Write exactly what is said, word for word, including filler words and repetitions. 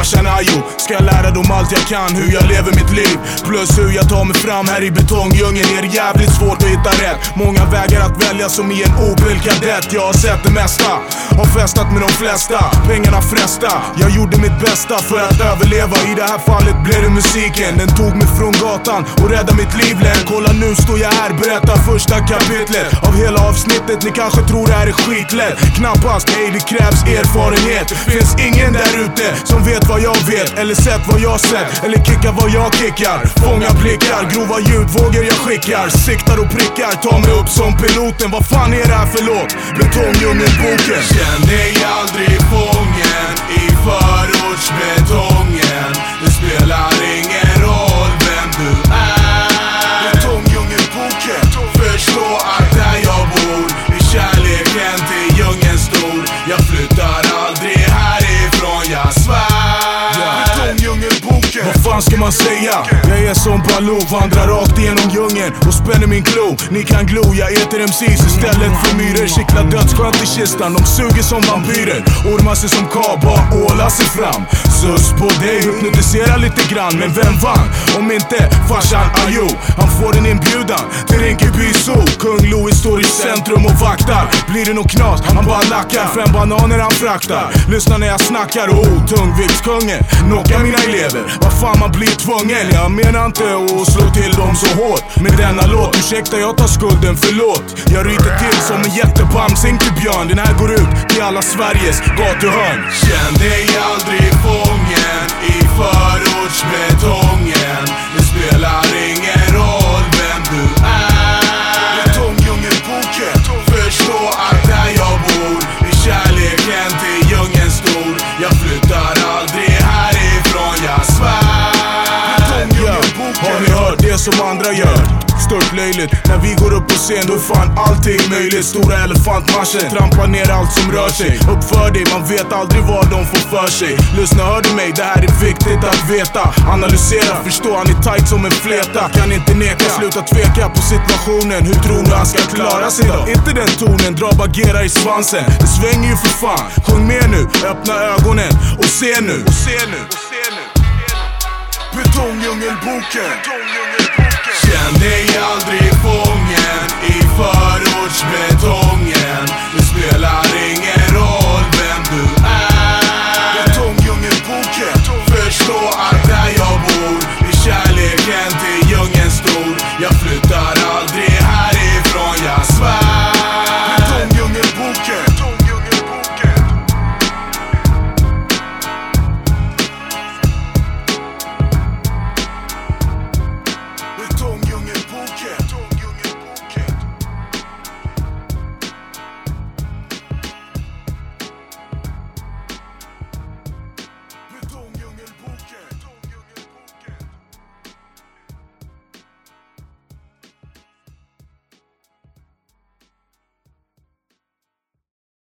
farsan Ayo. Ska jag lära dem allt jag kan, hur jag lever mitt liv, plus hur jag tar mig fram här i betongdjungeln. Är det jävligt svårt att hitta rätt, många vägar att välja som i en Opel Kadett. Jag har sett det mesta, har festat med de flesta, pengarna fresta. Jag gjorde mitt bästa för att överleva, i det här fallet blev det musiken. Den tog mig från gatan och räddade mitt liv. Kolla nu står jag här, berättar första kapitlet av hela avsnittet. Ni kanske tror det här är skitlätt, knappast, nej det krävs erfarenhet. Finns ingen där ute som vet vad jag vet, eller sett vad jag sett, eller kickar vad jag kickar. Fånga blickar, grova ljudvågor jag skickar, siktar och prickar, tar mig upp som piloten. Vad fan är det här för låt? Betongdjungelboken. Känn dig aldrig fången i förortsbetongen. Det spelar ingen roll vem du är. Betongdjungelboken. Förstå att där jag bor är kärleken till djungeln stor. Jag flyttar aldrig härifrån, jag svär. Betongdjungelboken. Vad fan ska man säga? Jag är som Baloo, vandrar rakt igenom djungeln och spänner min klo. Ni kan glo, jag äter M Cs istället för myror. Kittlar dödsskönt i kistan, de suger som vampyrer. Ormar sig som kaba, ålar sig fram. Sus på dig, hypnotisera lite grann. Men vem vann? Om inte farsan Ayo. Han får en inbjudan till Rinkeby Zoo. Kung Louis står i centrum och vaktar. Blir det något knas, han bara lackar. Fem bananer han fraktar. Lyssna när jag snackar, oh, tungviktskungen knockar mina elever. Vad fan man blir tvungen. Jag menar inte att slå till dem så hårt med denna låt. Ursäkta, jag tar skulden, förlåt. Jag ryter till som en jättebamsing till björn. Den här går ut till alla Sveriges gatuhörn. Känn dig aldrig fången i förortsbetongen. Det spelar ingen roll vem du är. Betongdjungelboken. Förstå att där jag bor är kärleken till djungeln stor. Jag flyttar aldrig härifrån, jag svär. Har ni hört det som andra gör? Stort löjligt, när vi går upp på scen då är fan allting möjligt. Stora elefantmarschen, trampar ner allt som rör sig. Uppför dig, man vet aldrig vad de får för sig. Lyssna, hör du mig? Det här är viktigt att veta. Analysera, förstå, han är tight som en fleta. Kan inte neka, sluta tveka på situationen. Hur tror du han ska klara sig då? Inte den tonen, dra bagera i svansen. Det svänger ju för fan, sjung med nu. Öppna ögonen och se nu, och se nu, och se nu. Betongdjungelboken. Känn dig aldrig fången i förortsbetongen.